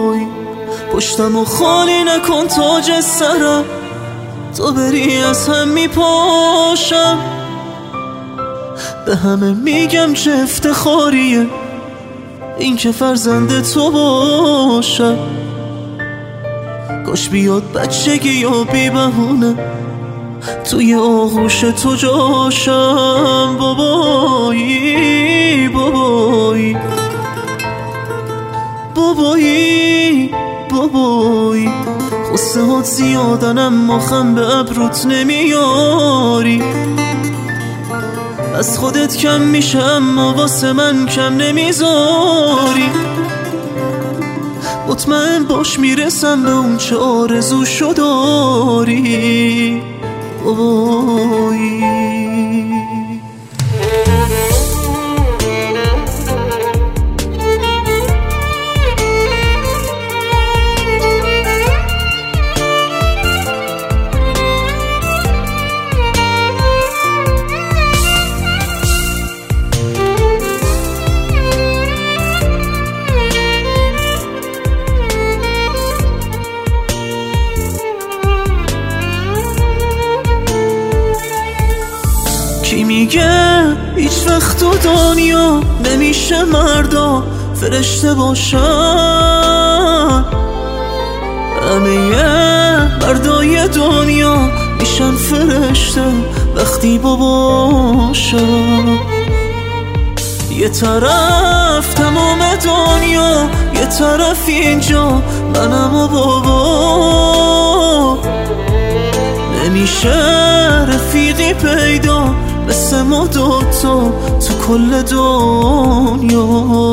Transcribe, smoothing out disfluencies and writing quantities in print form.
بابایی، پشتمو خالی نکن تاج سرم، تا بری از هم میپاشم. به همه میگم چه افتخاریه این که فرزند تو باشم. کاش بیاد بچگی یا بی بهونه توی آغوش تو جاشم. بابایی بابایی بابایی بابایی، قصه هات زیادن اما خم به ابروت نمیاری. از خودت کم میشه اما واسه من کم نمیذاری. مطمئن باش میرسم به اون چه آرزوشو داری. بابایی کی میگه هیچ وقت تو دنیا نمیشه مردا فرشته باشن؟ همه مردای دنیا میشن فرشته وقتی باباشن. یه طرف تمام دنیا، یه طرف اینجا منم و بابا. نمیشه رفیقی پیدا مثل ما دوتا تو کل دنیا.